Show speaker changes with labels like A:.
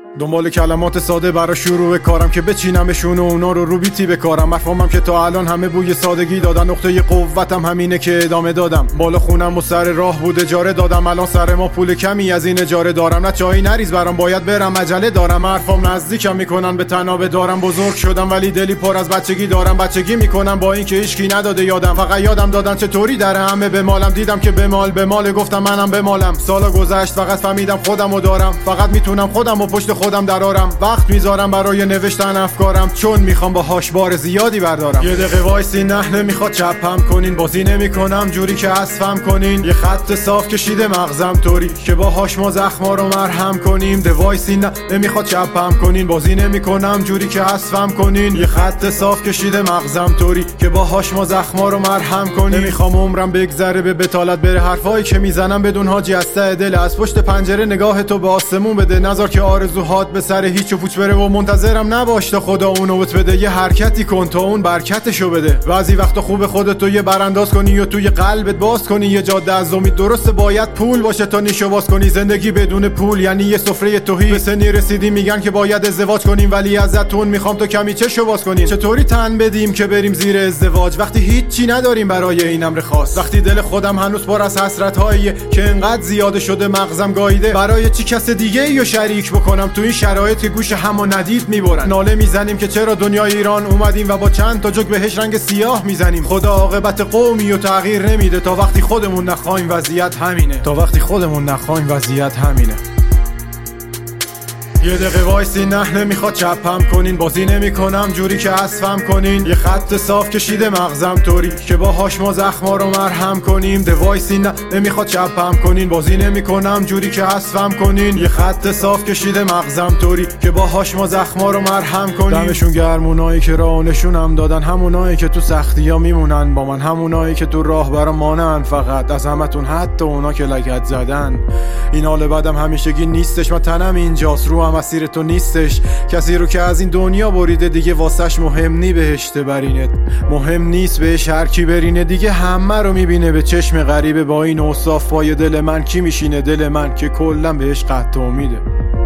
A: دنبال کلمات ساده برای شروع کارم که بچینمشون و اونا رو بیتی بکارم. مفهومم که تا الان همه بوی سادگی دادن، نقطه قوتم همینه که ادامه دادم. بالا خونم و سر راه بود اجاره دادم، الان سر ما پول کمی از این اجاره دارم. نه چایی نریز برام باید برم عجله دارم، حرفام نزدیکم میکنن به تنابه دارم. بزرگ شدم ولی دلی پر از بچگی دارم، بچگی میکنم با این که هیچکی نداده یادم. فقط یادم دادن چطوری در همه بمالم، دیدم که بمال گفتم منم بمالم. سالا گذشت فقط فهمیدم خودمو دارم، فقط میتونم خودمو پشت خودم درارم. وقت میذارم برای نوشتن افکارم، چون میخوام باهاش بار زیادی بردارم. یه دقیقه وایسی نه نمیخواد چپم کنین، بازی نمیکنم جوری که حذفم کنین. یه خط صاف کشیده مغزم طوری که باهاش ما زخما رو مرهم کنیم. وایسی نه نمیخواد چپم کنین، بازی نمیکنم جوری که حذفم کنین. یه خط صاف کشیده مغزم طوری که باهاش ما زخما رو مرهم کنیم. نمیخوام عمرم بگذره به بتالت بره، حرفایی که میزنم بدون حاجی از ته دل. از پشت پنجره نگاه تو به آسمون بده، نذار که آرزوهات به سر هیچ و پوچ بره. و منتظرم نباش تا خدا اونو بت بده، یه حرکتی کن تا اون برکتشو بده. بعضی وقتا خوب خودتو یه برانداز کنی یا توی قلبت باز کنی یه جاده از امید. درسته باید پول باشه تا نیشو باز کنی، زندگی بدون پول یعنی یه سفره توهی. به سنی رسیدی میگن که باید ازدواج کنیم، ولی ازتون میخوام تو کمی چشو باز کنیم. چطوری تن بدیم که بریم زیر ازدواج وقتی هیچی نداریم برای این امر خاص؟ وقتی دل خودم هنوز پر از حسرت‌هایی که انقدر زیاده شده مغزم گاییده، برای چی کس دیگه ایو شریک بکنم تو این شرایط که گوش همو ندید میبرن. ناله میزنیم که چرا دنیای ایران اومدیم و با چند تا جوک بهش رنگ سیاه میزنیم. خدا عاقبت قومی و تغییر نمیده تا وقتی خودمون نخوایم وضعیت همینه، تا وقتی خودمون نخوایم وضعیت همینه. یه دقیقه وایسی نه نمیخواد چپم کنین، بازی نمیکنم جوری که حذفم کنین. یه خط صاف کشیده مغزم طوری که باهاش ما زخما رو مرهم کنیم. وایسی نه نمیخواد چپم کنین، بازی نمیکنم جوری که حذفم کنین. یه خط صاف کشیده مغزم طوری که باهاش ما زخما رو مرهم کنیم. دمشون گرم اونایی که راه نشونم دادن، همونایی که تو سختی‌ها میمونن با من، همونایی که تو راه برام مانن. فقط از همتون حتی اونا که لگد زدن. این حال بعدم همیشگی نیستش، من تنم اینجاست رو مسیر تو نیستش. کسی رو که از این دنیا بریده دیگه واسش مهم نی بهشت برینت، مهم نیست بهش هر کی برینه. دیگه همه رو میبینه به چشم غریبه، با این اوصاف پای دل من کی میشینه؟ دل من که کلا بهش قطع امیده.